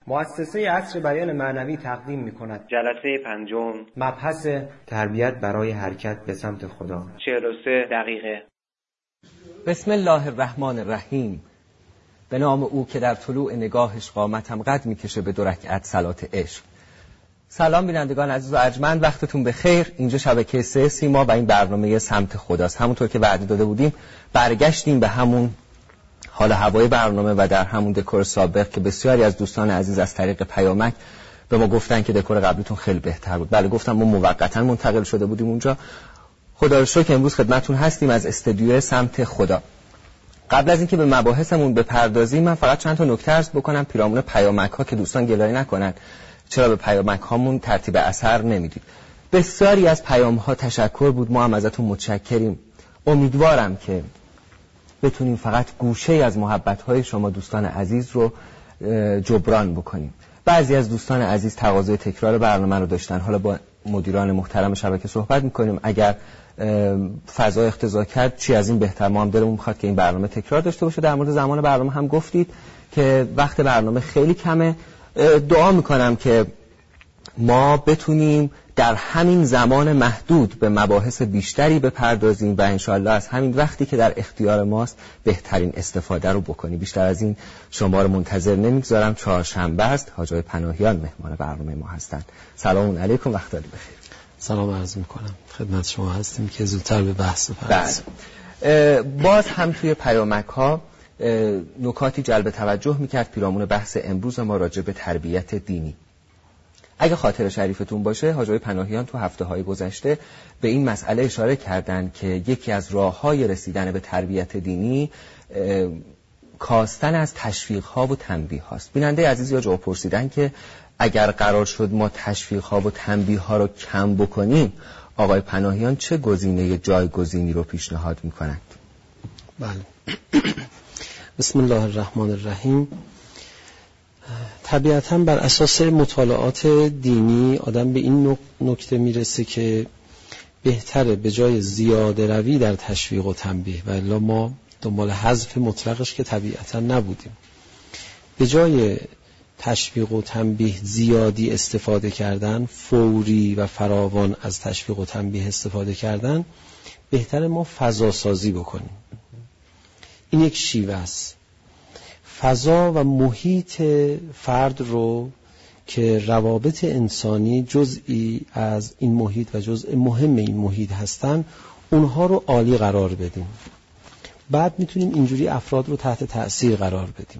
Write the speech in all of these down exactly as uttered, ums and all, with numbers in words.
مؤسسه عصر بیان معنوی تقدیم می‌کند جلسه پنجم، مبحث تربیت برای حرکت به سمت خدا، چهل و سه دقیقه. بسم الله الرحمن الرحیم. به نام او که در طلوع نگاهش قامتم قد میکشه به دو رکعت صلات عشق. سلام بینندگان عزیز و ارجمند، وقتتون بخیر. اینجا شبکه سه سیما و این برنامه سمت خداست. همونطور که وعده داده بودیم برگشتیم به همون حال هوای برنامه و در همون دکور سابق که بسیاری از دوستان عزیز از طریق پیامک به ما گفتن که دکور قبلیتون خیلی بهتر بود. بله گفتم ما موقتا منتقل شده بودیم اونجا. خدا رو شکر امروز خدمتتون هستیم از استودیو سمت خدا. قبل از اینکه به مباحثمون بپردازیم من فقط چند تا نکته عرض بکنم پیرامون پیامک ها که دوستان گلایه نکنن چرا به پیامک هامون ترتیب اثر نمیدید. بسیاری از پیام ها تشکر بود، ما هم ازتون متشکریم. امیدوارم که بتونیم فقط گوشه از محبت های شما دوستان عزیز رو جبران بکنیم. بعضی از دوستان عزیز تقاضای تکرار برنامه رو داشتن، حالا با مدیران محترم شبکه صحبت میکنیم. اگر فضا اقتضا کرد چی از این بهتر، ما هم دلمون میخواد که این برنامه تکرار داشته باشه. در مورد زمان برنامه هم گفتید که وقت برنامه خیلی کمه. دعا میکنم که ما بتونیم در همین زمان محدود به مباحث بیشتری بپردازیم و انشاءالله از همین وقتی که در اختیار ماست بهترین استفاده رو بکنیم. بیشتر از این شما رو منتظر نمیگذارم. چهارشنبه است، حاج آقای پناهیان مهمان برنامه ما هستند. سلام علیکم، وقت داری بخیر. سلام عرض میکنم خدمت شما هستیم که زودتر به بحث بپردازیم. باز هم توی پیامک ها نکاتی جلب توجه میکرد پیرامون بحث امروز ما راجع به تربیت دینی. اگه خاطر شریفتون باشه حاج آقای پناهیان تو هفته های گذشته به این مسئله اشاره کردن که یکی از راه‌های رسیدن به تربیت دینی کاستن از تشویق ها و تنبیه هاست. بیننده عزیز یا جواب پرسیدن که اگر قرار شد ما تشویق ها و تنبیه ها رو کم بکنیم آقای پناهیان چه گزینه جایگزینی رو پیشنهاد میکنند؟ بله بسم الله الرحمن الرحیم. طبیعتاً بر اساس مطالعات دینی آدم به این نکته میرسه که بهتره به جای زیاده روی در تشویق و تنبیه، و الا ما دنبال حذف مطلقش که طبیعتاً نبودیم، به جای تشویق و تنبیه زیادی استفاده کردن، فوری و فراوان از تشویق و تنبیه استفاده کردن، بهتره ما فضا سازی بکنیم. این یک شیوه است. فضا و محیط فرد رو که روابط انسانی جزئی از این محیط و جزء مهم این محیط هستن اونها رو عالی قرار بدیم. بعد میتونیم اینجوری افراد رو تحت تأثیر قرار بدیم.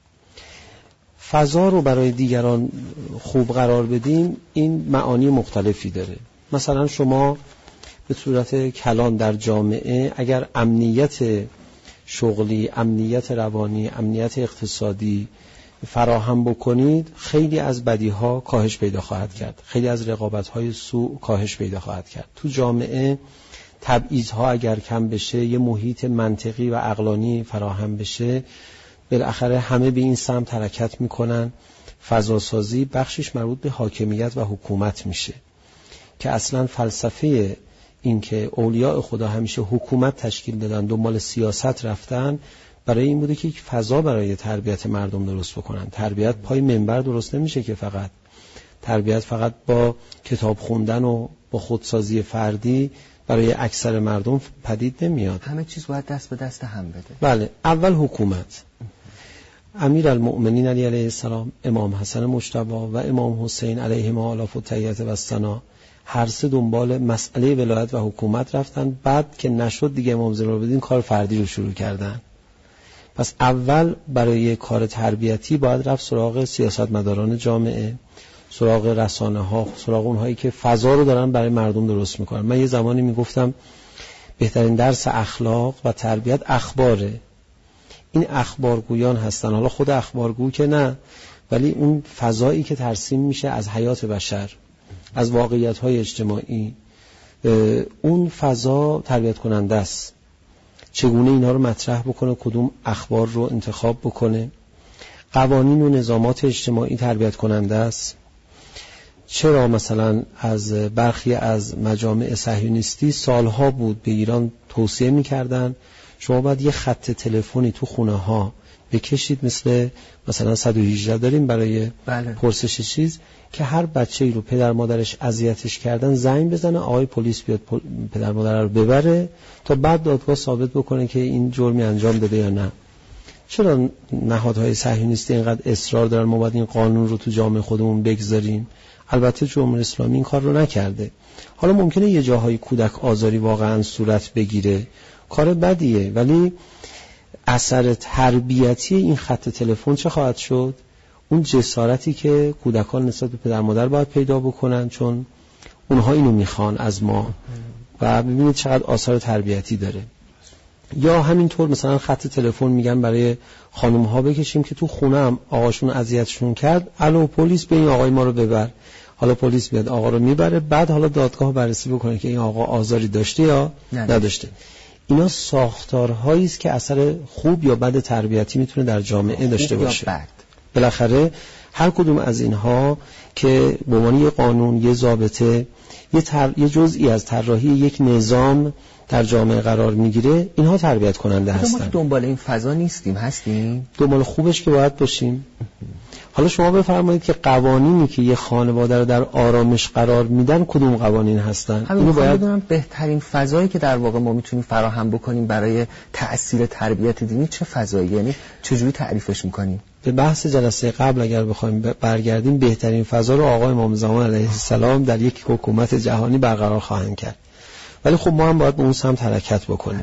فضا رو برای دیگران خوب قرار بدیم این معانی مختلفی داره. مثلا شما به صورت کلان در جامعه اگر امنیت شغلی، امنیت روانی، امنیت اقتصادی فراهم بکنید خیلی از بدیها کاهش پیدا خواهد کرد، خیلی از رقابت‌های سوء کاهش پیدا خواهد کرد. تو جامعه تبعیض‌ها اگر کم بشه، یه محیط منطقی و عقلانی فراهم بشه، بالاخره همه به این سمت حرکت میکنن. فضاسازی بخشش مربوط به حاکمیت و حکومت میشه که اصلا فلسفه این که اولیاء خدا همیشه حکومت تشکیل دادن، دنبال سیاست رفتن، برای این بوده که یک فضا برای تربیت مردم درست بکنن. تربیت پای منبر درست نمیشه که فقط تربیت فقط با کتاب خوندن و با خودسازی فردی برای اکثر مردم پدید نمیاد. همه چیز باید دست به دست هم بده. بله، اول حکومت. امیر المؤمنین علی علیه السلام، امام حسن مجتبی و امام حسین علیهما آلاف التحیات و الثنا هر سه دنبال مسئله ولایت و حکومت رفتن. بعد که نشد دیگه امام زینالعابدین کار فردی رو شروع کردن. پس اول برای کار تربیتی باید رفت سراغ سیاستمداران جامعه، سراغ رسانه ها، سراغ اونهایی که فضا رو دارن برای مردم درست میکنن. من یه زمانی میگفتم بهترین درس اخلاق و تربیت اخباره. این اخبارگویان هستن، حالا خود اخبارگو که نه، ولی اون فضایی که ترسیم میشه از حیات بشر، از واقعیت‌های اجتماعی، اون فضا تربیت کننده است. چگونه اینا رو مطرح بکنه، کدوم اخبار رو انتخاب بکنه. قوانین و نظامات اجتماعی تربیت کننده است. چرا مثلا از برخی از مجامع صهیونیستی سالها بود به ایران توصیه می‌کردن شما باید یه خط تلفنی تو خونه ها بکشید، مثل مثلا صد و هجده داریم برای بله. پرسش چیز، که هر بچه‌ای رو پدر مادرش اذیتش کردن زنگ بزنه، آقای پلیس بیاد پدر مادر رو ببره تا بعد دادگاه ثابت بکنه که این جرمی انجام داده یا نه. چرا نهادهای صهیونیستی اینقدر اصرار دارن ما باید این قانون رو تو جامعه خودمون بگذاریم؟ البته جمهوری اسلامی این کار رو نکرده. حالا ممکنه یه جاهای کودک آزاری واقعا صورت بگیره، کار بدیه، ولی اثر تربیتی این خط تلفن چه خواهد شد؟ اون جسارتی که کودکان نسبت به پدر مادر باید پیدا بکنن، چون اونها اینو میخوان از ما، و ببینید چقدر آثار تربیتی داره. یا همینطور مثلا خط تلفن میگن برای خانم ها بکشیم که تو خونه هم آقاشون اذیتشون کرد، الو پلیس به این آقای ما رو ببر. حالا پلیس بیاد آقا رو میبره، بعد حالا دادگاه بررسی بکنه که این آقا آزاری داشته یا نداشته. اینا ساختارهایی است که اثر خوب یا بد تربیتی میتونه در جامعه داشته باشه. بالاخره هر کدوم از اینها که به عنوان یه قانون، یه ضابطه، یه, تر... یه جزئی از طراحی یک نظام در جامعه قرار میگیره، اینها تربیت کننده هستن. ما دنبال این فضا نیستیم، هستیم دنبال خوبش که باید باشیم. حالا شما بفرمایید که قوانینی که یه خانواده رو در آرامش قرار میدن کدوم قوانین هستن؟ اینو باید بدونم بهترین فضایی که در واقع ما میتونیم فراهم بکنیم برای تأثیر تربیت دینی چه فضایی، یعنی چجوری تعریفش میکنیم؟ به بحث جلسه قبل اگر بخوایم برگردیم، بهترین فضا رو آقای امام زمان علیه السلام در یک حکومت جهانی برقرار خواهند کرد، ولی خب ما هم باید به اون سمت حرکت بکنیم.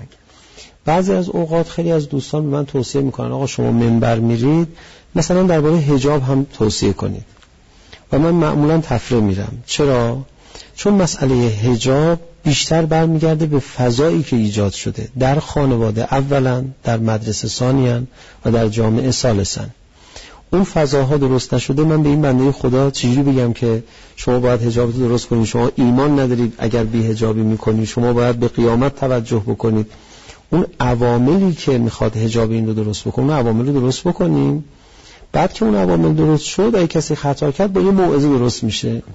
بعضی از اوقات خیلی از دوستان به من توصیه میکنن آقا شما منبر میرید مثلا درباره حجاب هم توصیه کنید، و من معمولا تفره میرم. چرا؟ چون مسئله حجاب بیشتر برمیگرده به فضایی که ایجاد شده در خانواده اولا، در مدرسه ثانیاً و در جامعه ثالثاً. اون فضاها درست نشده، من به این بنده خدا چجوری بگم که شما باید حجابت درست کنید؟ شما ایمان ندارید اگر بی حجابی میکنید، شما باید به قیامت توجه بکنید. اون عواملی که میخواد حجاب این رو درست بکنه، اون عوامل رو درست بکنیم. بعد که اون عوامل درست شد، اگه کسی خطا کرد با یه موعظه درست میشه،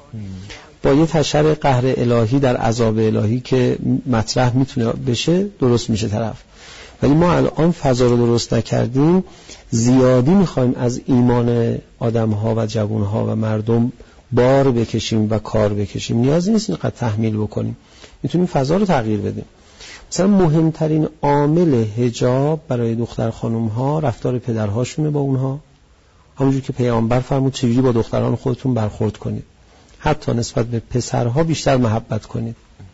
با یه تشریع قهر الهی در عذاب الهی که مطرح میتونه بشه درست میشه طرف. ولی ما الان فضا رو درست نکردیم، زیادی میخوایم از ایمان آدمها و جوانها و مردم بار بکشیم و کار بکشیم. نیازی نیست اینقدر تحمیل بکنیم، میتونیم فضا رو تغییر بدیم. مثلا مهمترین عامل حجاب برای دختر خانم ها رفتار پدرهاشونه با اونها، همونجور که پیامبر فرمود چجوری با دختران خودتون برخورد کنید، حتی نسبت به پسرها بیشتر محبت کنید.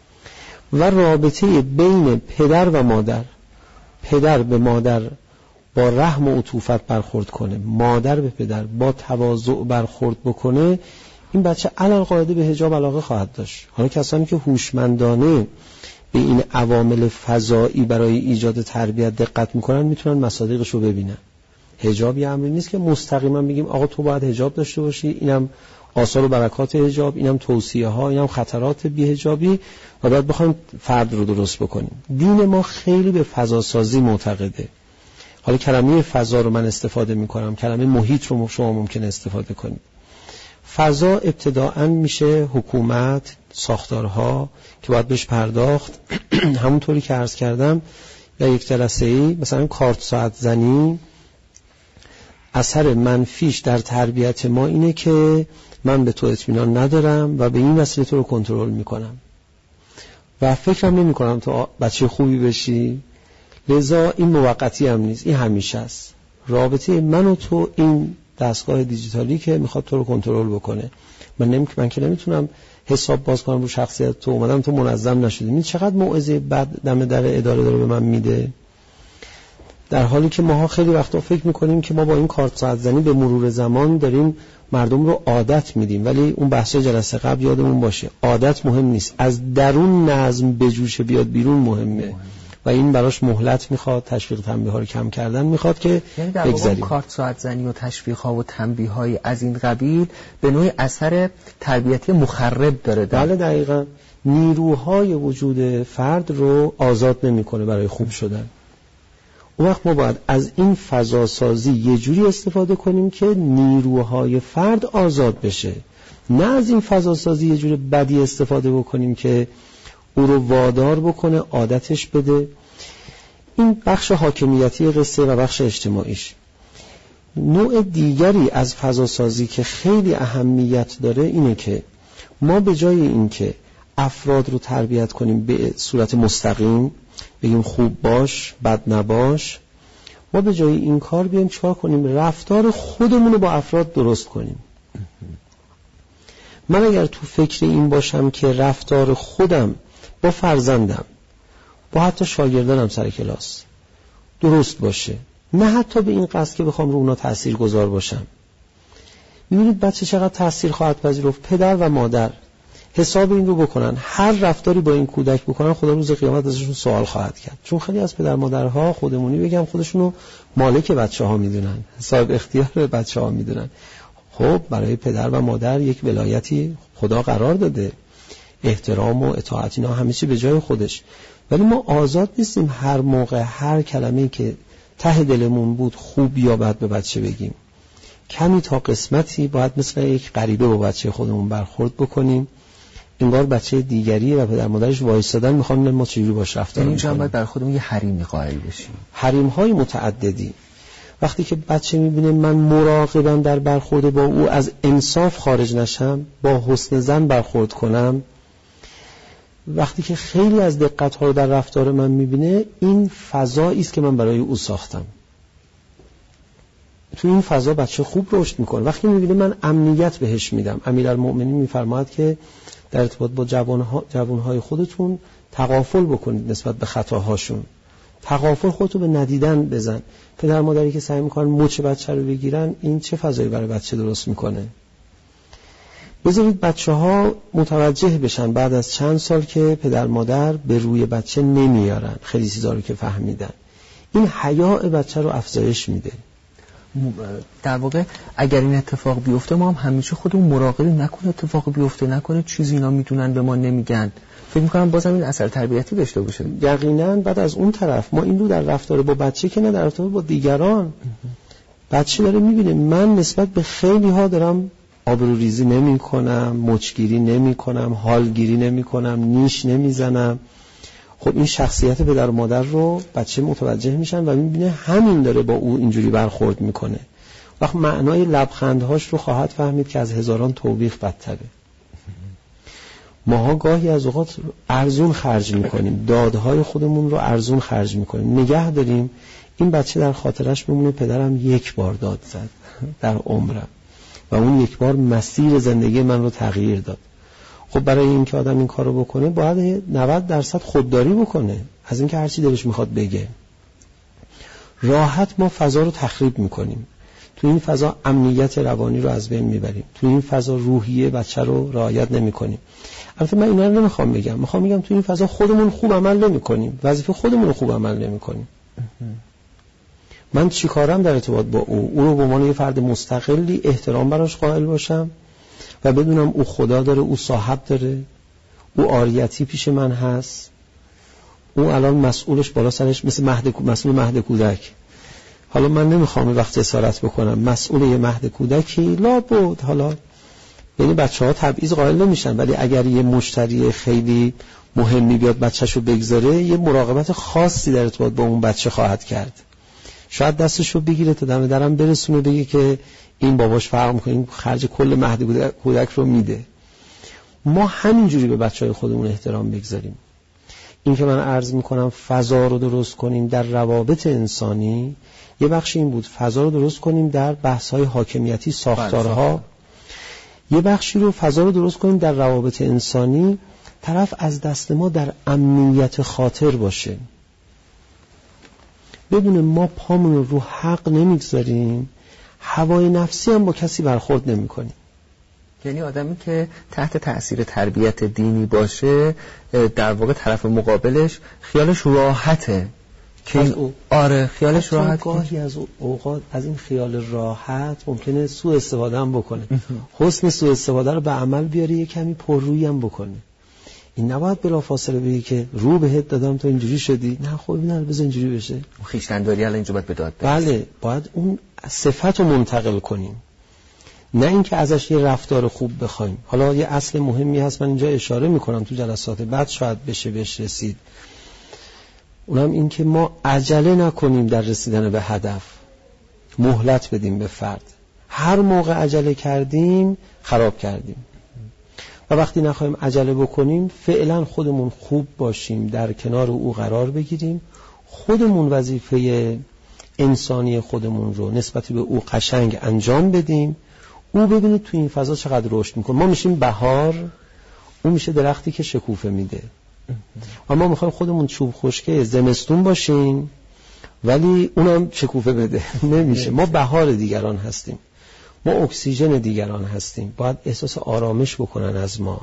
و رابطه بین پدر و مادر، پدر به مادر با رحم و عطوفت برخورد کنه، مادر به پدر با تواضع برخورد بکنه، این بچه علالقاعده به حجاب علاقه خواهد داشت. حالا کسانی که هوشمندانه به این عوامل فضایی برای ایجاد تربیت دقت میکنن میتونن مصادیقش رو ببینن. حجاب یه امری نیست که مستقیما بگیم آقا تو باید حجاب داشته باشی، اینم آثار و برکات حجاب، اینم توصیه ها، اینم خطرات بی حجابی، و بعد بخوایم فرد رو درست بکنیم. دین ما خیلی به فضا سازی معتقده. حالا کلمه فضا رو من استفاده میکنم، کلمه محیط رو شما ممکنه استفاده کنید. فضا ابتداءً میشه حکومت، ساختارها که باید بهش پرداخت. همونطوری که عرض کردم در یک جلسه‌ای، مثلا کارت ساعت زنی، اثر منفیش در تربیت ما اینه که من به تو اطمینان ندارم و به این وسیله تو رو کنترل میکنم و فکرم نمی کنم تو بچه خوبی بشی، لذا این موقتی هم نیست، این همیشه است. رابطه من و تو این دستگاه دیجیتالی که میخواد تو رو کنترل بکنه. من نمی من که نمیتونم حساب باز کنم رو شخصیت تو، اومدم تو منظم نشدی. این چقدر موعظه بد دم در اداره داره به من میده، در حالی که ماها خیلی وقتا فکر میکنیم که ما با این کارت ساعت زنی به مرور زمان داریم مردم رو عادت میدیم. ولی اون بحث جلسه قبل یادمون باشه، عادت مهم نیست، از درون نظم بجوشه بیاد بیرون مهمه و این براش مهلت میخواد، تشویق تنبیه ها رو کم کردن میخواد که یعنی در واقع کارت ساعت زنی و تشویق ها و تنبیه های از این قبیل به نوعی اثر تربیتی مخرب داره. بله دقیقاً، نیروهای وجود فرد رو آزاد نمیکنه برای خوب شدن. اون وقت ما باید از این فضا سازی یه جوری استفاده کنیم که نیروهای فرد آزاد بشه، نه از این فضا سازی یه جوری بدی استفاده بکنیم که او رو وادار بکنه عادتش بده. این بخش حاکمیتی قصه و بخش اجتماعیش. نوع دیگری از فضاسازی که خیلی اهمیت داره اینه که ما به جای اینکه افراد رو تربیت کنیم به صورت مستقیم، بگیم خوب باش بد نباش، ما به جای این کار بیایم چیکار کنیم؟ رفتار خودمون رو با افراد درست کنیم. من اگر تو فکر این باشم که رفتار خودم با فرزندم، با حتی شاگردانم سر کلاس درست باشه، نه حتی به این قصد که بخوام رو اونا تأثیر گذار باشم. می‌بینید بچه چقدر تأثیر خواهد پذیرفت. پدر و مادر حساب این رو بکنن، هر رفتاری با این کودک بکنن خدا روز قیامت ازشون سوال خواهد کرد. چون خیلی از پدر مادرها خودمونی بگم خودشونو مالک بچه‌ها میدونن، صاحب اختیار بچه‌ها میدونن. خب برای پدر و مادر یک ولایتی خدا قرار داده، احترام و اطاعت اینا همه چی به جای خودش، ولی ما آزاد نیستیم هر موقع هر کلمه‌ای که ته دلمون بود خوب یا بد به بچه بگیم. کمی تا قسمتی باید مثل یک غریبه با بچه خودمون برخورد بکنیم، انگار بچه دیگری و پدر مادرش وایسادن میخوان ما چجوری باش رفتار کنیم. اینجا باید بر خودمون یه حریمی قائل بشیم، حریم‌های متعددی. وقتی که بچه میبینه من مراقبم در برخورد با او از انصاف خارج نشم، با حسن ظن برخورد کنم، وقتی که خیلی از دقت‌ها رو در رفتار من میبینه، این فضایی است که من برای او ساختم. تو این فضا بچه خوب رشد میکنه. وقتی میبینه من امنیت بهش میدم، امیرالمؤمنین میفرماید که در ارتباط با جوانها جوانهای خودتون تغافل بکنید نسبت به خطاهاشون. تغافل خودتو به ندیدن بزن. پدر مادری که سعی میکنن مچ بچه رو بگیرن، این چه فضایی برای بچه درست میکنه؟ بذارید بچه ها متوجه بشن بعد از چند سال که پدر مادر به روی بچه نمیارن خیلی چیزا رو که فهمیدن. این حیاء بچه رو افزایش میده. در واقع اگر این اتفاق بیفته ما هم همیشه خودمون مراقبیم نکنه اتفاق بیفته، نکنه چیزی اینا میدونن به ما نمیگن. فکر میکنم بازم این اثر تربیتی داشته باشه. یقینا. بعد از اون طرف ما این رو در رفتار با بچه که نه در رفتار با دیگران. بچه داره میبینه من نسبت به خیلی ها دارم آبروریزی نمی کنم، مچگیری نمی کنم، حالگیری نمی کنم، نیش نمی زنم. خب این شخصیت پدر و مادر رو بچه متوجه میشن و میبینه همین داره با او اینجوری برخورد میکنه. وقت معنای لبخندهاش رو خواهد فهمید که از هزاران توبیخ بدتره. ماها گاهی از اوقات ارزون خرج میکنیم، دادهای خودمون رو ارزون خرج میکنیم، نگه داریم این بچه در خاطرش بمونه پدرم یک بار داد زد در عمرم و اون یک بار مسیر زندگی من رو تغییر داد. خب برای اینکه آدم این کارو بکنه باید نود درصد خودداری بکنه از اینکه هر چی دلش میخواد بگه. راحت ما فضا رو تخریب میکنیم، تو این فضا امنیت روانی رو از بین میبریم، تو این فضا روحیه بچه رو رعایت نمیکنیم. البته من اینا رو نمیخوام بگم، میخوام بگم تو این فضا خودمون خوب عمل نمیکنیم، وظیفه خودمون رو خوب عمل نمیکنیم. من چیکارم در ارتباط با او؟ او رو به عنوان یه فرد مستقلی احترام براش قائل باشم و بدونم او خدا داره، او صاحب داره، او عاریتی پیش من هست، او الان مسئولش بالا سرش مثل مهد مسئول مهد کودک. حالا من نمیخوام وقت جسارت بکنم، مسئول یه مهد کودکی لابد، حالا یعنی بچه‌ها تبعیض قائل نمیشن، ولی اگر یه مشتری خیلی مهمی بیاد بچه‌شو بگذاره، یه مراقبت خاصی در ارتباط با اون بچه خواهد کرد. شاید دستشو بگیره تا دم درم برسونه بگه که این باباش فرق میکنه، این خرج کل مهد کودک رو میده. ما همینجوری به بچهای خودمون احترام بگذاریم. این که من عرض میکنم فضا رو درست کنیم در روابط انسانی، یه بخش این بود فضا رو درست کنیم در بحث‌های حاکمیتی، ساختارها. یه بخشی رو فضا رو درست کنیم در روابط انسانی، طرف از دست ما در امنیت خاطر باشه، بدون ما پامون رو حق نمیگذاریم، هوای نفسی هم با کسی برخورد نمی کنیم. یعنی آدمی که تحت تأثیر تربیت دینی باشه در واقع طرف مقابلش خیالش راحته که از او. آره خیالش راحت. گاهی از اوقات از این خیال راحت ممکنه سوء استفاده هم بکنه. حسن سوء استفاده رو به عمل بیاری، یه کمی پررویی هم بکنه. این نباید بلافاصله بگی که رو بهت دادم تو اینجوری شدی، نه خب نه بذار اینجوری بشه. خویشتن‌داری الان اینجا باید به داد برسی. بله باید اون صفت رو منتقل کنیم، نه اینکه ازش یه رفتار خوب بخوایم. حالا یه اصل مهمی هست من اینجا اشاره میکنم، تو جلسات بعد شاید بشه بهش رسید، اونم این که ما عجله نکنیم در رسیدن به هدف. مهلت بدیم به فرد. هر موقع عجله کردیم خراب کردیم و وقتی نخواهیم عجله بکنیم فعلا خودمون خوب باشیم، در کنار او قرار بگیریم، خودمون وظیفه انسانی خودمون رو نسبت به او قشنگ انجام بدیم. او ببینید تو این فضا چقدر رشد میکنه. ما میشیم بهار، او میشه درختی که شکوفه میده. و ما میخوایم خودمون چوب خشکه زمستون باشیم ولی اونم شکوفه بده. نمیشه. ما بهار دیگران هستیم، ما اکسیژن دیگران هستیم، باید احساس آرامش بکنن از ما.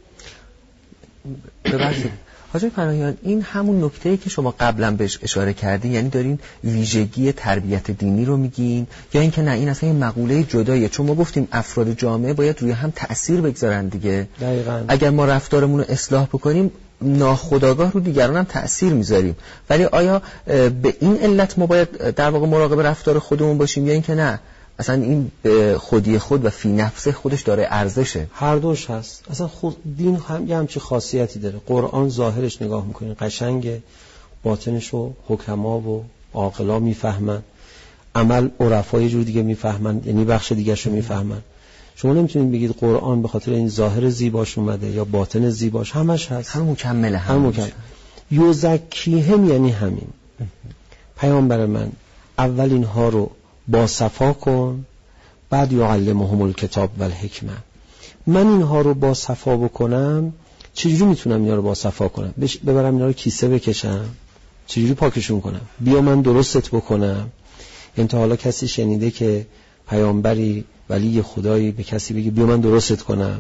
ببخشید حاجی پناهیان، این همون نکته‌ای که شما قبلا بهش اشاره کردین، یعنی دارین ویژگی تربیت دینی رو میگین یا اینکه نه این اصلا یه مقوله جداییه؟ چون ما گفتیم افراد جامعه باید روی هم تأثیر بگذارن دیگه. دقیقاً. اگر ما رفتارمون رو اصلاح بکنیم ناخودآگاه رو دیگران هم تأثیر میذاریم. ولی آیا به این علت ما باید در واقع مراقب رفتار خودمون باشیم یا اینکه نه اصلا این خودی خود و فی نفسه خودش داره ارزشه؟ هر دوش هست. اصلا خود دین هم یه همچین خاصیتی داره. قرآن ظاهرش نگاه میکنین قشنگه، باطنشو حکما و عاقلا میفهمن، عمل عرفای جور دیگه میفهمن، یعنی بخش دیگه شو میفهمن. شما نمیتونید بگید قرآن به خاطر این ظاهر زیباش اومده یا باطن زیباش، همش هست، هم مکمله، هم, هم مکمل. یزکیهم یعنی همین. پیامبر من اول اینها رو با صفا کن، بعد یعلمهم الکتاب و الحکمه. من اینها رو با صفا بکنم، چجوری میتونم اینا رو با صفا کنم؟ ببرم اینا رو کیسه بکشم؟ چجوری پاکشون کنم؟ بیا من درستت بکنم. انتا حالا کسی شنیده که پیامبری ولی خدایی به کسی بگه بیا من درستت کنم؟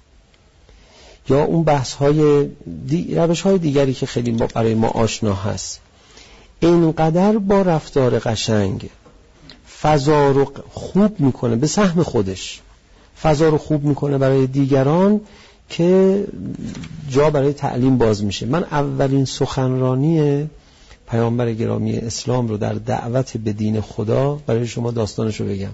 یا اون بحث های دی... روش های دیگری که خیلی برای ما آشنا هست. اینقدر با رفتار قشنگ فضا رو خوب میکنه به سهم خودش، فضا رو خوب میکنه برای دیگران که جا برای تعلیم باز میشه. من اولین سخنرانی پیامبر گرامی اسلام رو در دعوت به دین خدا برای شما داستانش رو بگم.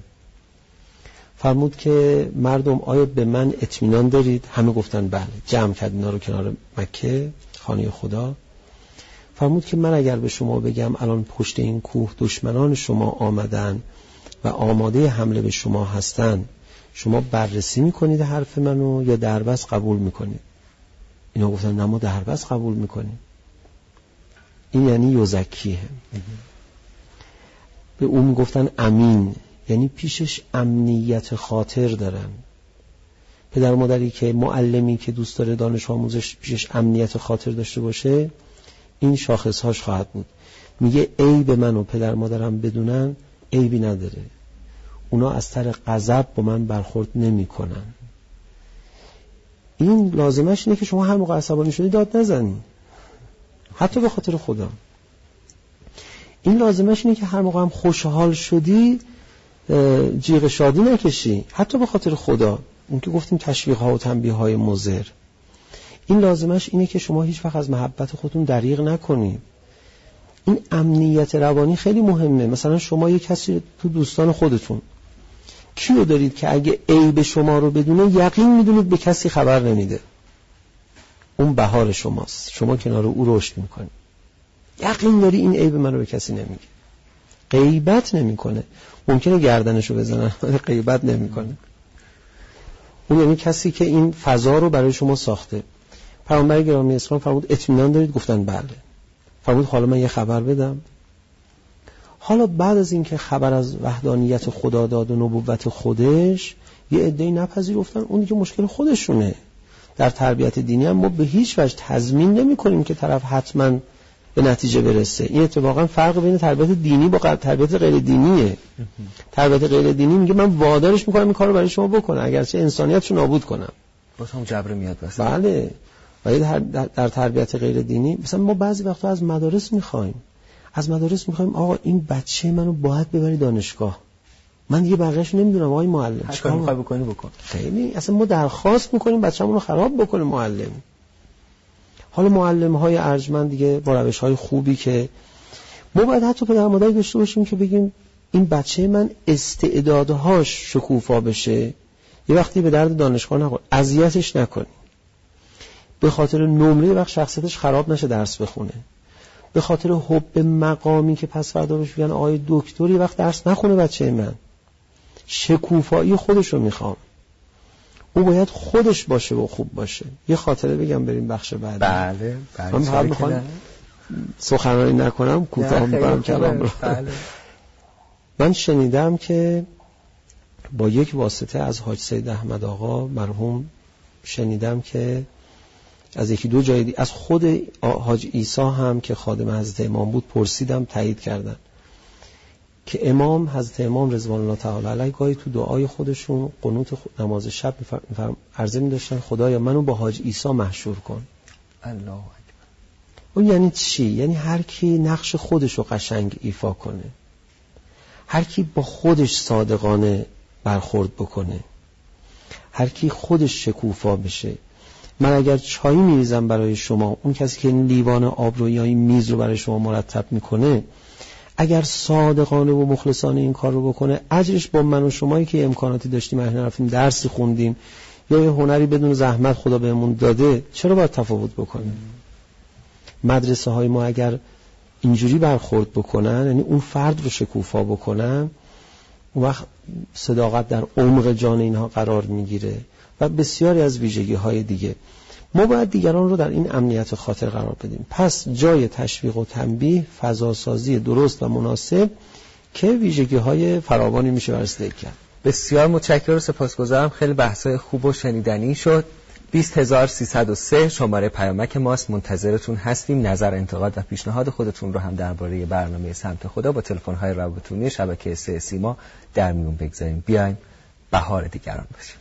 فرمود که مردم آیا به من اطمینان دارید؟ همه گفتن بله. جمع کرد اینا رو کنار مکه خانه خدا. فرمود که من اگر به شما بگم الان پشت این کوه دشمنان شما آمدن و آماده حمله به شما هستن، شما بررسی میکنید حرف منو یا دربست قبول میکنید؟ اینا گفتن نه ما دربست قبول میکنیم. این یعنی یزکیه. به اون میگفتن امین، یعنی پیشش امنیت خاطر دارن. پدر مادری که معلمی که دوست داره دانش آموزش پیشش امنیت خاطر داشته باشه، این شاخصهاش خواهد بود. میگه عیب من و پدر مادرم بدونن عیبی نداره، اونا از طریق غضب با من برخورد نمی کنن. این لازمش اینه که شما هر موقع عصبانی شدی داد نزنی، حتی به خاطر خدا. این لازمش اینه که هر موقع هم خوشحال شدی جیغ شادی نکشی، حتی به خاطر خدا. اون که گفتیم تشویق ها و تنبیه های مضر. این لازمش اینه که شما هیچ وقت از محبت خودتون دریغ نکنید. این امنیت روانی خیلی مهمه. مثلا شما یک کسی تو دوستان خودتون کیو دارید که اگه عیب شما رو بدونه یقین میدونید به کسی خبر نمیده؟ اون بهار شماست، شما کنار او رشد میکنید، یقین داری این عیب من رو به کسی نمیگه، غیبت نمیکنه. ممکنه گردنشو بزنن ولی غیبت نمیکنه. اون یعنی کسی که این فضا رو برای شما ساخته. پیامبر گرامی اسلام فرمود اطمینان دارید؟ گفتن بله. فرمود حالا من یه خبر بدم. حالا بعد از این که خبر از وحدانیت خدا داد و نبوت خودش، یه عده‌ای نپذیرفتن، اون دیگه مشکل خودشونه. در تربیت دینی هم ما به هیچ وجه تضمین نمی کنیم که طرف حتما به نتیجه برسه. این اتفاقا فرق بین تربیت دینی با تربیت غیر دینیه. تربیت غیر دینی میگه من وادارش میکنم این کارو برای شما بکنه اگرچه انسانیتشو نابود کنم. باز هم جبر میاد واسه. بله. ولی در, در تربیت غیر دینی مثلا ما بعضی وقتا از مدارس میخوایم از مدارس میخوایم آقا این بچه منو باید ببری دانشگاه. من دیگه بقیه‌اش نمیدونم آقای معلم چیکار میخوای بکنی بکن. خیلی اصلا ما درخواست میکنیم بچه‌مون رو خراب بکنه معلم. حالا معلم‌های ارجمند دیگه با روش‌های خوبی که ما باید حتی پدر مادری داشته باشیم که بگیم این بچه من استعدادهاش شکوفا بشه، یه وقتی به درد دانشگاه نخور، اذیتش نکنی، به خاطر نمره وقت شخصیتش خراب نشه درس بخونه. به خاطر حب مقامی که پس فردا بهش میگن آقای دکتری وقت درس نخونه بچه من، شکوفایی خودش رو میخوام. او باید خودش باشه و خوب باشه. یه خاطره بگم بریم بخش بعدی. بله بله. من فقط میخوام سخنرانی نکنم، کوتاه میکنم کلام رو. بله. من شنیدم که با یک واسطه از حاج سید احمد آقا مرحوم شنیدم که از یکی دو جای دی... از خود حاج عیسی هم که خادم حضرت امام بود پرسیدم، تایید کردن که امام حضرت امام رضوان الله تعالی علیه گاهی تو دعای خودشون قنوت نماز شب میفرم عرضه می‌داشتن خدایا منو با حاج عیسی محشور کن. الله اکبر. اون یعنی چی؟ یعنی هر کی نقش خودش رو قشنگ ایفا کنه، هر کی با خودش صادقانه برخورد بکنه، هر کی خودش شکوفا بشه. من اگر چای میریزم برای شما، اون کسی که این لیوان آب رو یا این میز رو برای شما مرتب میکنه اگر صادقانه و مخلصانه این کار رو بکنه، اجرش با من و شمایی که امکاناتی داشتیم، احنا رفتیم درسی خوندیم یا یه هنری بدون زحمت خدا بهمون داده، چرا باید تفاوت بکنیم؟ مدرسه های ما اگر اینجوری برخورد بکنن، یعنی اون فرد رو شکوفا بکنن، اون وقت صداقت در عمق جان اینها قرار میگیره و بسیاری از ویژگی های دیگه. ما باید دیگران رو در این امنیت خاطر قرار بدیم. پس جای تشویق و تنبیه، فضاسازی درست و مناسب که ویژگی های فراوانی میشه بررسی کرد. بسیار متشکرم و سپاسگزارم. خیلی بحث‌های خوب و شنیدنی شد. بیست هزار و سیصد و سه شماره پیامک ماست، منتظرتون هستیم. نظر، انتقاد و پیشنهاد خودتون رو هم درباره برنامه سمت خدا با تلفن‌های رابطونی شبکه سه سیما در میون بگذاریم. بیایم بهار دیگران باشیم.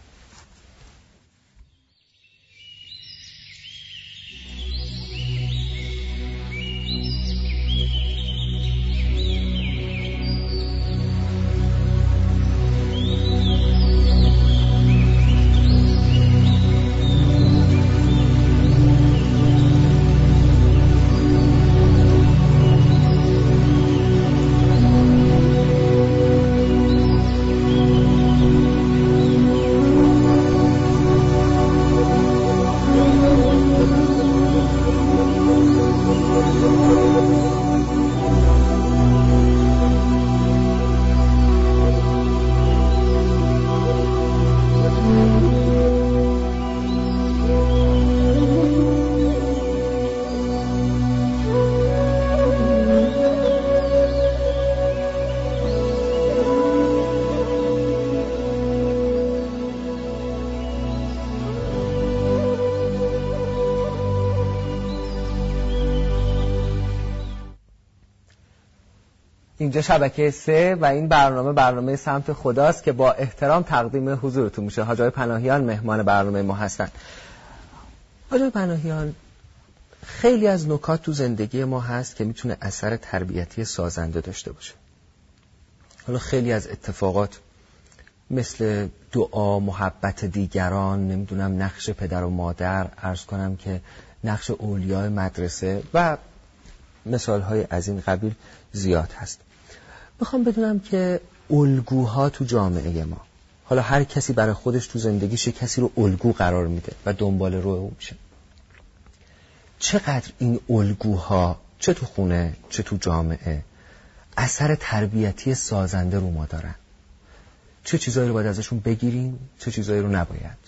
اینجا شبکه سه و این برنامه برنامه سمت خداست که با احترام تقدیم حضورتون میشه. حاج آقای پناهیان مهمان برنامه ما هستن. حاج آقای پناهیان، خیلی از نکات تو زندگی ما هست که میتونه اثر تربیتی سازنده داشته باشه. حالا خیلی از اتفاقات مثل دعا، محبت دیگران، نمیدونم نقش پدر و مادر، عرض کنم که نقش اولیای مدرسه و مثالهای از این قبیل زیاد هست. میخوام بدونم که الگوها تو جامعه ما، حالا هر کسی برای خودش تو زندگیش کسی رو الگو قرار میده و دنبال رو او میشه، چقدر این الگوها چه تو خونه چه تو جامعه اثر تربیتی سازنده رو ما دارن؟ چه چیزایی رو باید ازشون بگیریم، چه چیزایی رو نباید؟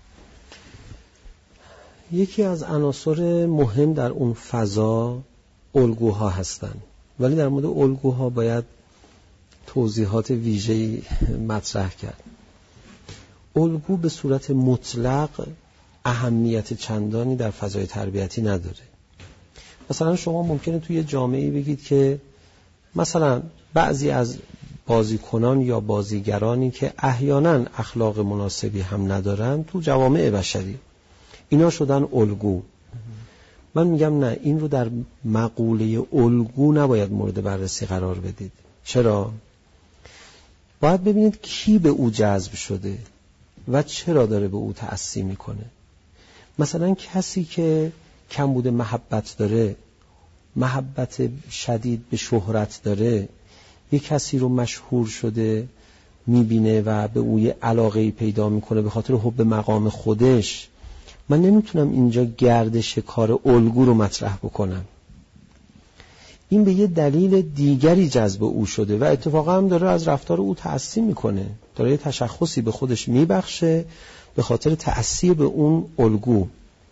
یکی از عناصر مهم در اون فضا الگوها هستن، ولی در مورد الگوها باید توضیحات ویژه‌ای مطرح کرد. الگو به صورت مطلق اهمیت چندانی در فضای تربیتی نداره. مثلا شما ممکنه توی جامعه‌ای بگید که مثلا بعضی از بازیکنان یا بازیگرانی که احیانا اخلاق مناسبی هم ندارن تو جوامع بشری، اینا شدن الگو. من میگم نه، این رو در مقوله الگو نباید مورد بررسی قرار بدید. چرا؟ باید ببینید کی به او جذب شده و چرا داره به او تأثیر میکنه. مثلا کسی که کمبود محبت داره، محبت شدید به شهرت داره، یک کسی رو مشهور شده میبینه و به او علاقه پیدا میکنه به خاطر حب مقام خودش، من نمیتونم اینجا گردش کار الگو رو مطرح بکنم. این به یه دلیل دیگری جذب او شده و اتفاقا هم داره از رفتار او تأثیر میکنه، داره یه تشخصی به خودش میبخشه به خاطر تأثیر به اون الگو.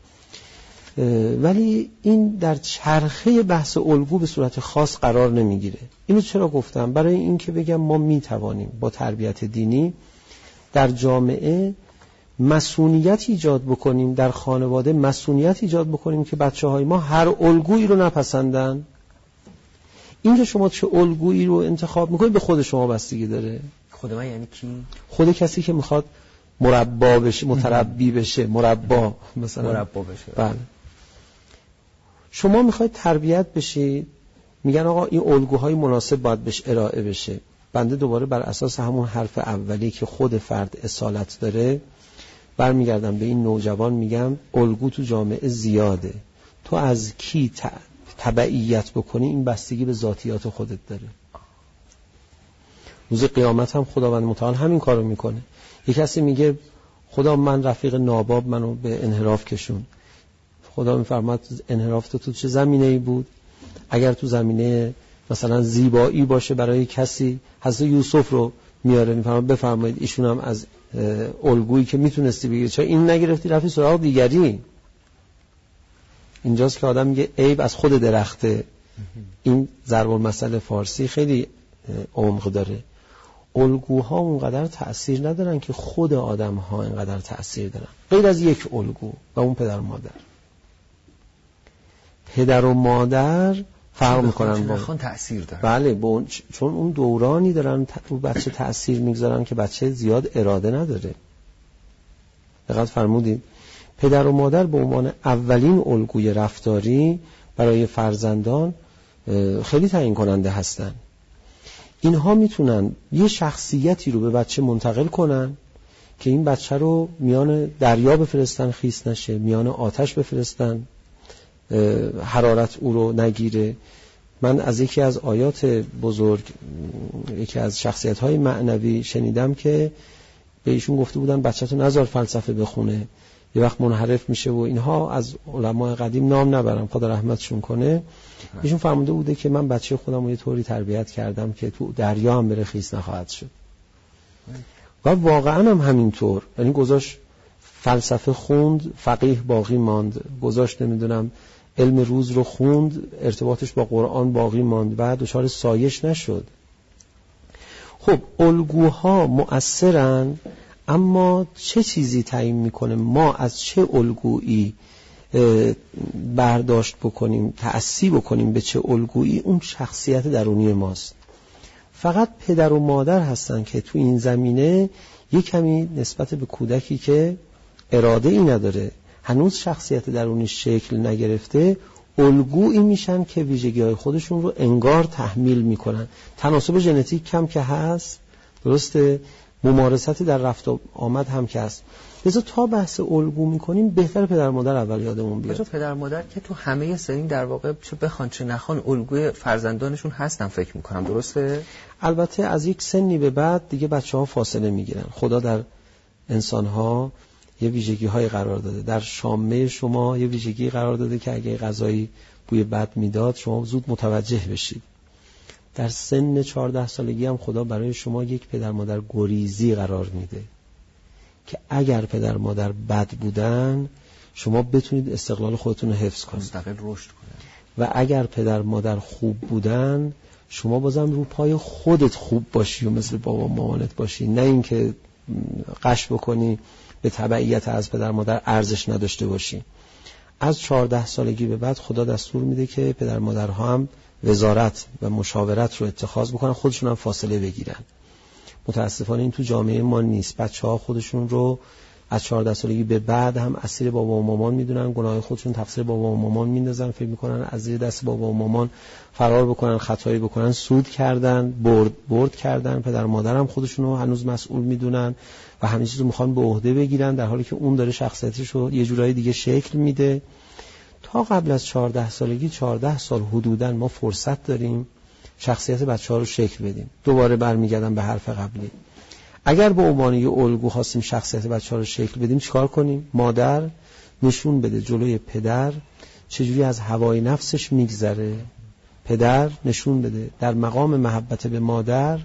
ولی این در چرخه بحث الگو به صورت خاص قرار نمیگیره. اینو چرا گفتم؟ برای این که بگم ما میتوانیم با تربیت دینی در جامعه مسئولیت ایجاد بکنیم، در خانواده مسئولیت ایجاد بکنیم که بچه‌های ما هر الگویی رو نپسندن. این که شما چه الگویی رو انتخاب میکنید به خود شما بستگی داره. خود من یعنی کی؟ خود کسی که میخواد مربا بشه، متربی بشه، مربا مثلا مربا بشه. بله. شما میخواید تربیت بشید، میگن آقا این الگوهای مناسب باید بهش ارائه بشه. بنده دوباره بر اساس همون حرف اولی که خود فرد اصالت داره برمیگردم به این نوجوان، میگم الگو تو جامعه زیاده، تو از کی تبعیت بکنی این بستگی به ذاتیات خودت داره. روز قیامت هم خداوند متعال همین کارو میکنه. یک کسی میگه خدا من رفیق ناباب منو به انحراف کشون، خدا میفرماد انحراف تو تو چه زمینه‌ای بود؟ اگر تو زمینه مثلا زیبایی باشه برای کسی، حضرت یوسف رو میاره میفرماد بفرمایید ایشون هم از الگویی که میتونستی بگیری چرا این نگرفتی رفتی سراغ دیگری. اینجاست که آدم میگه عیب از خود درخته. این ضرب المثل فارسی خیلی عمق داره. الگوها اونقدر تأثیر ندارن که خود آدم ها اینقدر تأثیر دارن، غیر از یک الگو و اون پدر مادر. پدر و مادر فرق میکنن با خون تأثیر دارن. بله با چون اون دورانی دارن رو بچه تأثیر میگذارن که بچه زیاد اراده نداره. دقت فرمودید؟ پدر و مادر به عنوان اولین الگوی رفتاری برای فرزندان خیلی تعیین کننده هستن. اینها میتونن یه شخصیتی رو به بچه منتقل کنن که این بچه رو میان دریا بفرستن خیس نشه، میان آتش بفرستن حرارت او رو نگیره. من از یکی از آیات بزرگ، یکی از شخصیت‌های معنوی شنیدم که به ایشون گفته بودن بچه تو نذار فلسفه بخونه، یه وقت منحرف میشه و اینها. از علمای قدیم نام نبرم خدا رحمتشون کنه، ایشون فرموده بوده که من بچه خودم رو یه طوری تربیت کردم که تو دریا هم بره خیس نخواهد شد. و واقعا هم همینطور، یعنی گذاشت فلسفه خوند فقیه باقی ماند، گذاشت نمیدونم علم روز رو خوند ارتباطش با قرآن باقی ماند و دچار سایش نشد. خب الگوها مؤثرن، اما چه چیزی تعیین میکنه ما از چه الگویی برداشت بکنیم، تأثیر بکنیم به چه الگویی؟ اون شخصیت درونی ماست. فقط پدر و مادر هستن که تو این زمینه یک کمی نسبت به کودکی که اراده ای نداره، هنوز شخصیت درونی شکل نگرفته، الگویی میشن که ویژگی‌های خودشون رو انگار تحمیل میکنن. تناسب ژنتیک کم که هست، درسته، ممارستی در رفت و آمد هم که هست. لذا تا بحث الگو میکنیم بهتر پدر مادر اول یادمون بیاد. پدر مادر که تو همه سنین در واقع چه بخوان چه نخوان الگوی فرزندانشون هستن فکر میکنم، درسته؟ البته از یک سنی به بعد دیگه بچه‌ها فاصله میگیرن. خدا در انسان‌ها یه ویژگی های قرار داده، در شامه شما یه ویژگی قرار داده که اگه غذایی بوی بد میداد شما زود متوجه بشید. در سن چهارده سالگی هم خدا برای شما یک پدر مادر گریزی قرار میده که اگر پدر مادر بد بودن شما بتونید استقلال خودتون رو حفظ کنید، مستقل رشد کنید. و اگر پدر مادر خوب بودن شما بازم رو پای خودت خوب باشی و مثل بابا مامانت باشی، نه اینکه قش بکنی به تبعیت از پدر مادر ارزش نداشته باشی. از چهارده سالگی به بعد خدا دستور میده که پدر مادرها هم وزارت و مشاورت رو اتخاذ بکنن، خودشون هم فاصله بگیرن. متاسفانه این تو جامعه ما نیست. بچه‌ها خودشون رو از چهارده سالگی به بعد هم اسیر بابا و مامان میدونن، گناه خودشون تقصیر بابا و مامان میندازن، فکر میکنن از زیر دست بابا و مامان فرار بکنن، خطایی بکنن، سود کردن، برد برد کردن. پدر مادر هم خودشون رو هنوز مسئول میدونن و همین چیزو میخوان به عهده بگیرن، در حالی که اون داره شخصیتش رو یه جورایی دیگه شکل میده. تا قبل از چهارده سالگی، چهارده سال حدوداً ما فرصت داریم شخصیت بچه‌ها رو شکل بدیم. دوباره برمیگردم به حرف قبلی. اگر به عنوان یه الگو خواستیم شخصیت بچه‌ها رو شکل بدیم چیکار کنیم؟ مادر نشون بده جلوی پدر چجوری از هوای نفسش میگذره پدر نشون بده در مقام محبت به مادر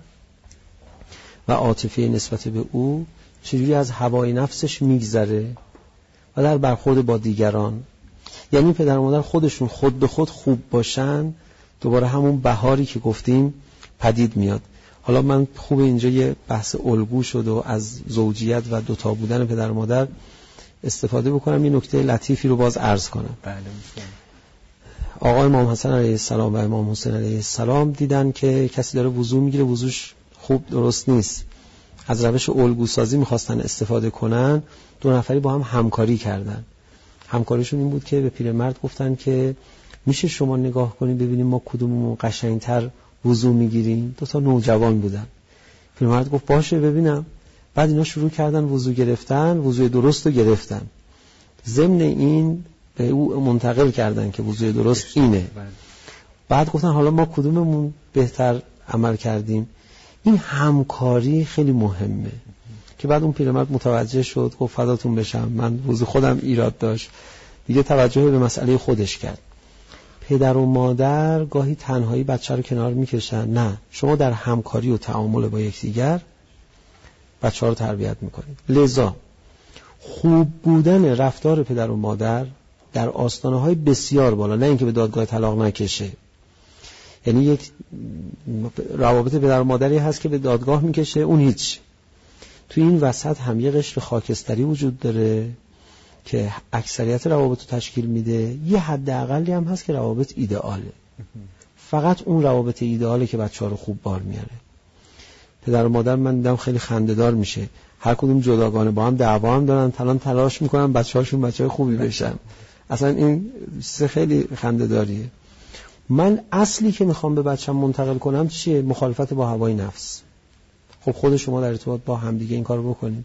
و عاطفه نسبت به او چجوری از هوای نفسش میگذره و در برخورد با دیگران. یعنی پدر و مادر خودشون خود به خود خوب باشن، دوباره همون بهاری که گفتیم پدید میاد. حالا من خوب اینجا یه بحث الگو شد و از زوجیت و دوتا بودن پدر و مادر استفاده بکنم، یه نکته لطیفی رو باز عرض کنم. بله. آقا امام حسن علیه السلام و امام حسین علیه السلام دیدن که کسی داره وضو میگیره، وضوش خوب درست نیست، از روش الگو سازی میخواستن استفاده کنن. دو نفری با هم همکاری کردن. همکاریشون این بود که به پیرمرد گفتن که میشه شما نگاه کنید ببینیم ما کدوممون قشنگتر وضو میگیریم. دو تا نوجوان بودن. پیرمرد گفت باشه ببینم. بعد اینا شروع کردن وضو گرفتن، وضوی درست رو گرفتن. ضمن این به او منتقل کردن که وضوی درست اینه. بعد گفتن حالا ما کدوممون بهتر عمل کردیم. این همکاری خیلی مهمه که بعد اون پیرمرد متوجه شد، گفت فداتون بشم، من وضو خودم ایراد داشت، دیگه توجه به مسئله خودش کرد. پدر و مادر گاهی تنهایی بچه رو کنار میکشن، نه، شما در همکاری و تعامل با یکدیگر بچه ها رو تربیت میکنید. لذا خوب بودن رفتار پدر و مادر در آستانه های بسیار بالا، نه اینکه به دادگاه طلاق نکشه. یعنی یک روابط پدر و مادری هست که به دادگاه میکشه، اون هیچ. تو این وسط هم یه قشر خاکستری وجود داره که اکثریت روابط رو تشکیل میده. یه حد اقلی هم هست که روابط ایدئاله. فقط اون روابط ایدئاله که بچه ها رو خوب بار میاره. پدر و مادر من دیدم خیلی خنده‌دار میشه، هر کدوم جداگانه با هم دعوا هم دارن، تلان تلاش میکنن بچه‌هاشون بچه‌های خوبی بشن. اصلا این چیز خیلی خنده‌داریه. من اصلی که میخوام به بچه‌م منتقل کنم چیه؟ مخالفت با هوای نفس. خب خود شما در ارتباط با همدیگه این کارو بکنید.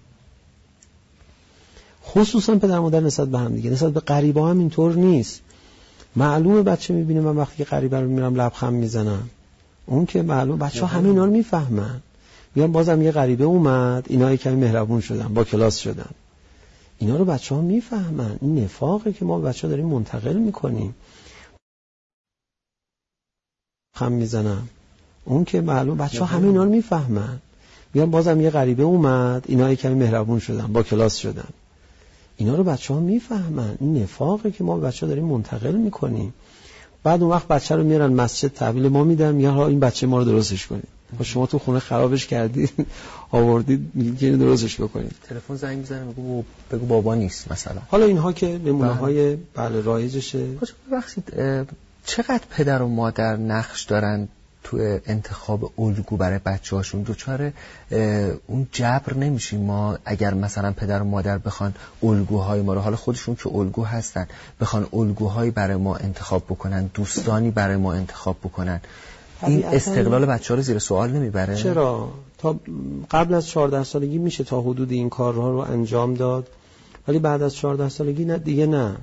خصوصا پدر و مادر نسبت به همدیگه، نسبت به غریبا هم اینطور نیست. معلومه بچه میبینه من وقتی که غریبه رو میرم لبخند میزنم، اون که معلوم بچه‌ها همه اینا رو میفهمن. میگم بازم یه غریبه اومد، اینا یکمی مهربون شدن، با کلاس شدن. اینا رو بچه‌ها میفهمن. این نفاقه که ما به بچه‌ها داریم منتقل میکنیم. خم میزنم، اون که معلوم بچه‌ها همه اینا رو میفهمن. میگم بازم یه غریبه اومد، اینا یکمی مهربون شدن، با کلاس شدن. اینا رو بچه‌ها میفهمن. این نفاقه که ما به بچه‌ها داریم منتقل میکنیم. بعد اون وقت بچه رو میارن مسجد تحویل ما میدن، میگن ها این بچه ما رو درستش کنید. خب شما تو خونه خرابش کردید، آوردید میگید که درستش بکنید. تلفن زنگ میزنه میگه بگو بابا نیست مثلا. حالا اینها که نمونه‌های بله رایجشه. ببخشید چقدر پدر و مادر نقش دارن تو انتخاب الگو برای بچه‌هاشون؟ دوچاره اون جبر نمیشیم ما اگر مثلا پدر و مادر بخوان الگوهای ما رو، حالا خودشون که الگو هستن، بخوان الگوهایی برای ما انتخاب بکنن، دوستانی برای ما انتخاب بکنن، این استقلال بچه‌ها رو زیر سوال نمیبره؟ چرا؟ تا قبل از چهارده سالگی میشه تا حدود این کارها رو انجام داد، ولی بعد از چهارده سالگی نه دیگه، نه.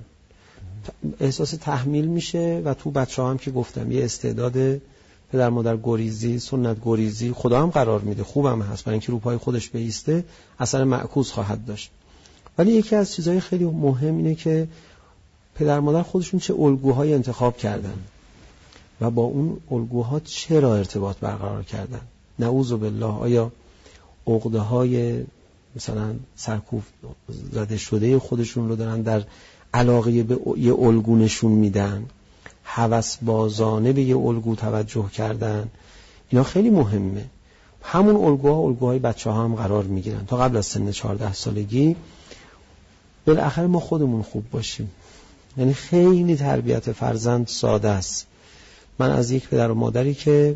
احساس تحمیل میشه و تو بچه‌ها هم که گفتم یه استعداد پدر مادر گریزی، سنت گریزی خدا هم قرار میده، خوبم هست، برای اینکه رو پای خودش بیسته اثر معکوس خواهد داشت. ولی یکی از چیزهای خیلی مهم اینه که پدر مادر خودشون چه الگوهای انتخاب کردن و با اون الگوها چرا ارتباط برقرار کردن. نعوذ بالله آیا عقده‌های مثلا سرکوب زده شده خودشون رو دارن در علاقه به یه الگو نشون میدن، هوس بازانه به یه الگو توجه کردن. اینا خیلی مهمه. همون الگوها الگوهای بچه‌ها هم قرار میگیرن تا قبل از سن چهارده سالگی. بالاخره ما خودمون خوب باشیم. یعنی خیلی تربیت فرزند ساده است. من از یک پدر و مادری که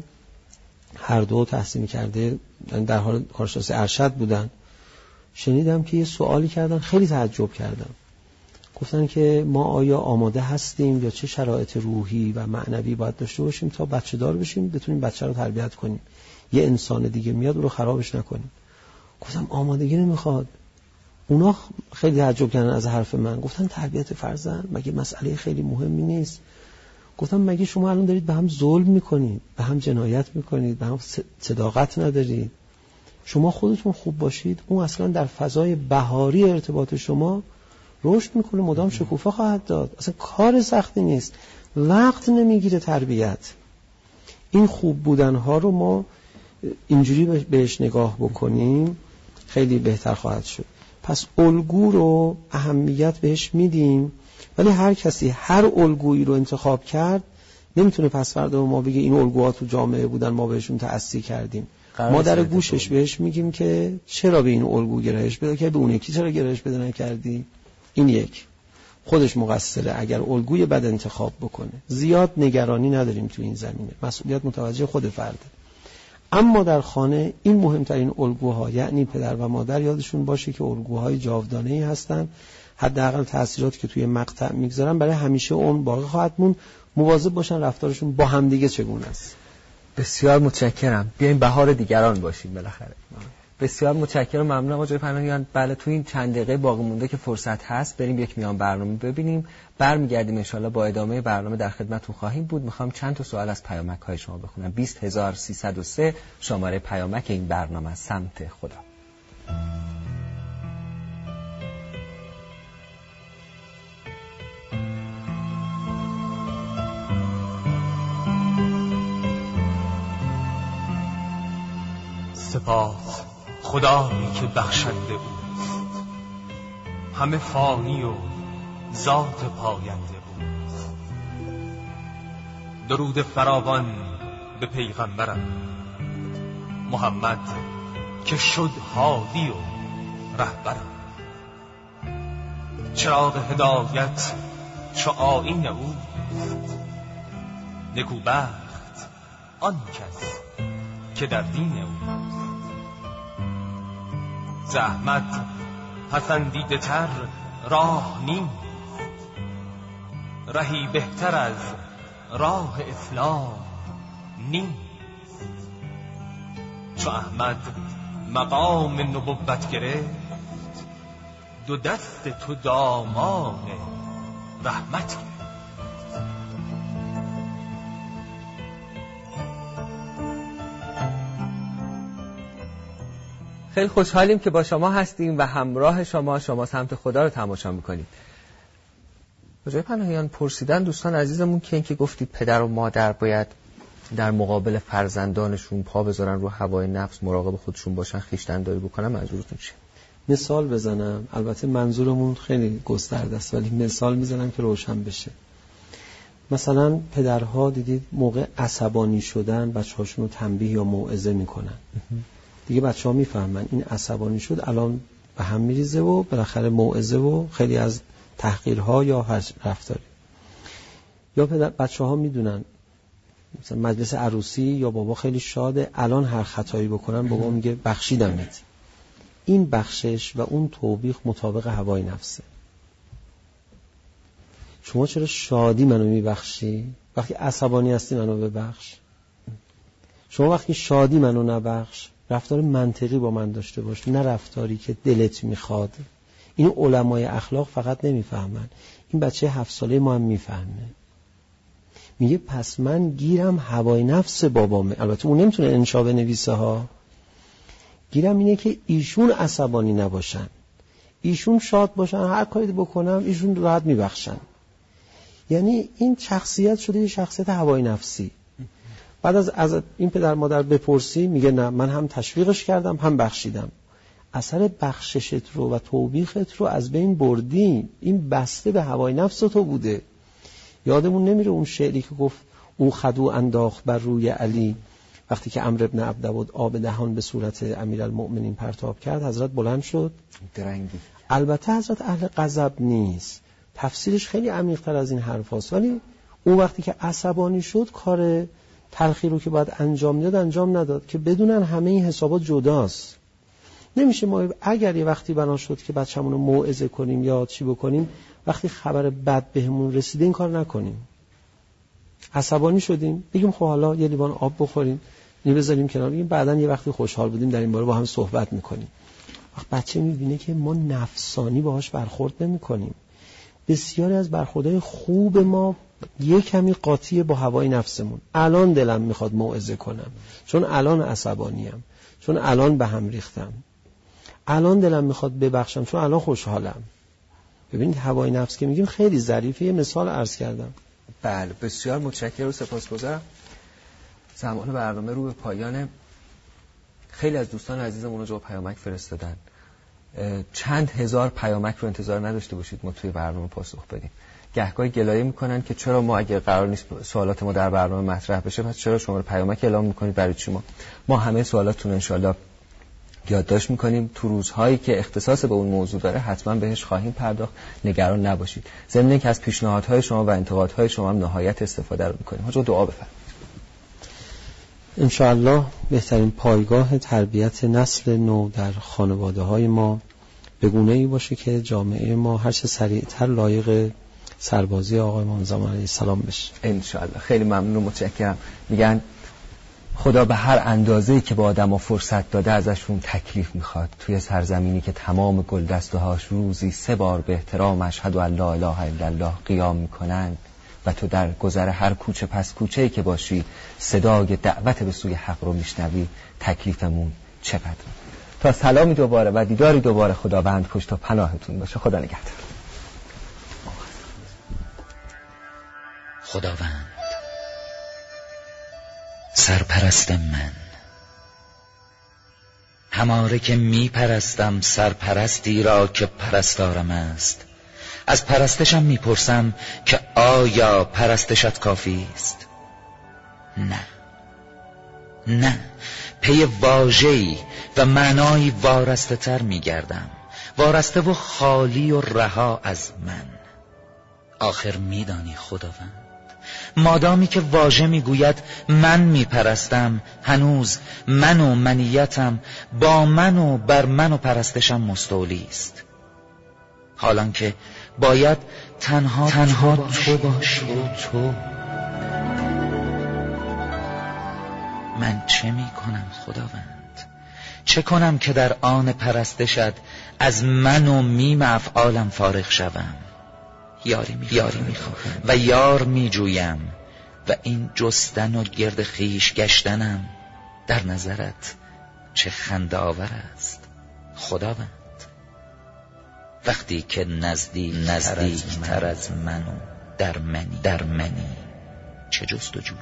هر دو تحصیل کرده در حال کارشناسی ارشد بودن شنیدم که یه سوالی کردن، خیلی تعجب کردم. گفتن که ما آیا آماده هستیم یا چه شرایط روحی و معنوی باید داشته باشیم تا بچه دار بشیم بتونیم بچه رو تربیت کنیم، یه انسان دیگه میاد او رو خرابش نکنیم. گفتم آمادگی نمیخواد. اونا خیلی تعجب کردن از حرف من. گفتن تربیت فرزند مگه مسئله خیلی مهمی نیست؟ گفتم مگه شما الان دارید به هم ظلم میکنید، به هم جنایت میکنید، به هم صداقت ندارید؟ شما خودتون خوب باشید، اون اصلا در فضای بهاری ارتباط شما رشد میکنه، مدام شکوفه خواهد داد. اصلا کار سختی نیست، وقت نمیگیره تربیت. این خوب بودنها رو ما اینجوری بهش نگاه بکنیم خیلی بهتر خواهد شد. پس الگو رو اهمیت بهش میدیم، ولی هر کسی هر الگویی رو انتخاب کرد نمیتونه پس فردا ما بگه این الگوها تو جامعه بودن ما بهشون تأثیر کردیم. ما در گوشش بهش میگیم که چرا به این الگو گرایش بده که به اون یکی چرا گرایش بده نکردی. این یک خودش مقصره اگر الگوی بد انتخاب بکنه. زیاد نگرانی نداریم تو این زمینه، مسئولیت متوجه خود فرده. اما در خانه این مهمترین الگوها، یعنی پدر و مادر یادشون باشه که الگوهای جاودانه‌ای هستن، حداقل تأثیراتی که توی مقطع میگذارن برای همیشه اون باقی خواهد موند. مواظب باشن رفتارشون با همدیگه چگونه است. بسیار متشکرم. بیایم بهار دیگران باشیم بالاخره. بسیار متشکرم، ممنونم آقای پناهیان. بله تو این چند دقیقه باقی مونده که فرصت هست بریم یک میان برنامه ببینیم، برمیگردیم انشالله با ادامه برنامه در خدمتتون خواهیم بود. میخوام چند تا سوال از پیامک های شما بخونم. بیست هزار و سیصد و سه شماره پیامک این برنامه از سمت خدا. سپاس خدایی که بخشنده اوست، همه فانی و ذات پاینده اوست. درود فراوان به پیغمبرم محمد که شد هادی و رهبرم. چراغ هدایت چو آیین اوست، نکوبخت آن کس که در دین اوست. زحمت پسندیده تر راه نیست، رهی بهتر از راه اسلام نیست. چو احمد مقام نبوت گرفت، دو دست تو دامان رحمت گرفت. خیلی خوشحالیم که با شما هستیم و همراه شما شما سمت خدا رو تماشا میکنید. آقای پناهیان پرسیدن دوستان عزیزمون که اینکه گفتید پدر و مادر باید در مقابل فرزندانشون پا بذارن رو هوای نفس، مراقب خودشون باشن، خویشتن‌داری بکنن، منظورتون چیه؟ مثال بزنم. البته منظورمون خیلی گسترده است ولی مثال میزنم که روشن بشه. مثلا پدرها دیدید موقع عصبانی شدن بچه‌هاشون رو تنبیه یا موعظه میکنن. دیگه بچه‌ها میفهمن این عصبانی شد الان به هم میریزه و بالاخره موعظه و خیلی از تحقیرها یا هر رفتاری. یا بچه‌ها میدونن مثلا مجلس عروسی یا بابا خیلی شاده، الان هر خطایی بکنن بابا میگه بخشیدمت. این بخشش و اون توبیخ مطابق هوای نفسه. شما چرا شادی منو میبخشی؟ وقتی عصبانی هستی منو ببخش. شما وقتی شادی منو نبخش. رفتار منطقی با من داشته باش، نه رفتاری که دلت میخواد. این علمای اخلاق فقط نمیفهمن، این بچه هفت ساله ما هم میفهمه. میگه پس من گیرم هوای نفس بابامه. البته اون نمیتونه انشا بنویسه ها. گیرم اینه که ایشون عصبانی نباشن، ایشون شاد باشن، هر کاری بکنم ایشون راحت میبخشن. یعنی این شخصیت شده یه شخصیت هوای نفسی. بعد از, از این پدر مادر بپرسی میگه نه من هم تشویقش کردم هم بخشیدم. اثر بخششت رو و توبیخت رو از بین بردی. این بسته به هوای نفس تو بوده. یادمون نمیره اون شعری که گفت او خدو انداخت بر روی علی، وقتی که عمرو ابن عبدود آب دهان به صورت امیرالمؤمنین پرتاب کرد حضرت بلند شد درنگی. البته حضرت اهل غضب نیست، تفسیرش خیلی عمیق‌تر از این حرف هست، ولی اون وقتی که عصبانی شد کار تلخی رو که باید انجام میداد انجام نداد که بدونن همه این حسابات جداست. نمیشه ما اگر یه وقتی بنا شد که بچه‌مون رو موعظه کنیم یا چی بکنیم، وقتی خبر بد بهمون رسیده این کار نکنیم. عصبانی شدیم بگیم خب حالا یه لیوان آب بخوریم، اینو بذاریم کنار، بگیم بعداً یه وقتی خوشحال بودیم در این باره با هم صحبت میکنیم. وقت بچه میبینه که ما نفسانی باهاش برخورد نمیکنیم. بسیاری از برخوردهای خوب ما یه کمی قاطیه با هوای نفسمون. الان دلم میخواد موعظه کنم چون الان عصبانیم، چون الان به هم ریختم، الان دلم میخواد ببخشم چون الان خوشحالم. ببینید هوای نفس که میگیم خیلی ظریفه. یه مثال عرض کردم. بله بسیار متشکرم و سپاسگزارم. زمان برنامه رو به پایانه. خیلی از دوستان عزیزمون رو جواب پیامک فرستادن. چند هزار پیامک رو انتظار نداشته باشید ما توی برنامه پاسخ بدیم. گهگاهی گلایه میکنن که چرا ما اگر قرار نیست سوالات ما در برنامه مطرح بشه پس چرا شما رو پیامک اعلام میکنید؟ برای چی؟ ما ما همه سوالاتتون انشالله یادداشت میکنیم. تو روزهایی که اختصاص به اون موضوع داره حتما بهش خواهیم پرداخت، نگران نباشید. ضمن اینکه از پیشنهادهای شما و انتقادهای شما هم نهایت استفاده رو میکنیم. حاجا دعا بفرمایید. انشاءالله بهترین پایگاه تربیت نسل نو در خانواده های ما به گونه‌ای باشه که جامعه ما هر چه سریعتر لایق سربازی آقای امام زمان علیه السلام بشه. انشاءالله. خیلی ممنون و متشکرم. میگن خدا به هر اندازه‌ای که به آدم‌ها فرصت داده ازشون تکلیف میخواد. توی سرزمینی که تمام گلدسته‌هاش روزی سه بار به احترام اشهد ان لا اله الا الله قیام میکنن و تو در گذر هر کوچه پس کوچه‌ای که باشی صدای دعوت به سوی حق رو میشنوی، تکلیفمون چقدر؟ تا سلامی دوباره و دیداری دوباره خداوند پشت و پناهتون باشه. خدا نگهدار. خداوند سرپرست من، هماره که می پرستم سرپرستی را که پرستارم است. از پرستشم می پرسم که آیا پرستشت کافی است؟ نه نه، پی واژه‌ای و معنایی وارسته تر می گردم، وارسته و خالی و رها از من. آخر می دانی خداوند، مادامی که واژه میگوید من میپرستم، هنوز من و منیتم با من و بر من و پرستشم مستولی است. حالان که باید تنها تنها تو باشی و تو. من چه میکنم خداوند؟ چه کنم که در آن پرستشت از من و میم افعالم فارغ شوم؟ یاری میخواهم و یار میجویم و این جستن و گرد خیش گشتنم در نظرت چه خنده آور است خداوند. وقتی که نزدیک نزدیک تر از منو در منی در منی چه جستجویی؟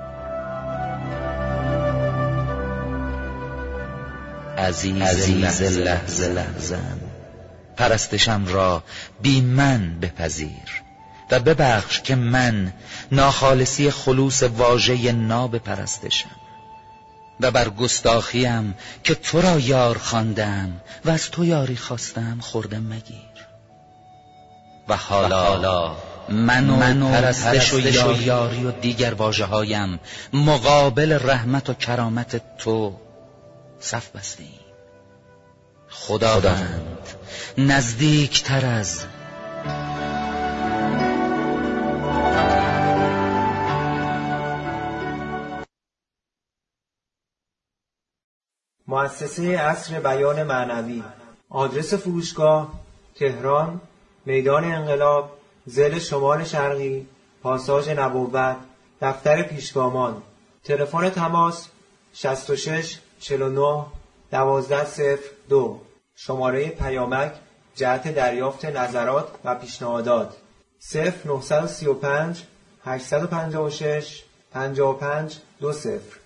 عزیز, عزیز لحظه لحظم، پرستشم را بی من بپذیر و ببخش که من ناخالصی خلوص واژه ناب پرستشم و بر گستاخیم که تو را یار خواندم و از تو یاری خواستم خورده مگیر. و حالا, و حالا من و, من و پرستش و یاری, یاری و دیگر واژه هایم مقابل رحمت و کرامت تو صف بستیم. خداوند نزدیک تر از مؤسسه عصر بیان معنوی. آدرس فروشگاه تهران، میدان انقلاب، ضلع شمال شرقی، پاساژ نبوت، دفتر پیشگامان. تلفن تماس شصت و شش چهل و نه دوازده صفر دو. شماره پیامک جهت دریافت نظرات و پیشنهادات صفر نه سه پنج هشت پنج شش پنج پنج دو صفر.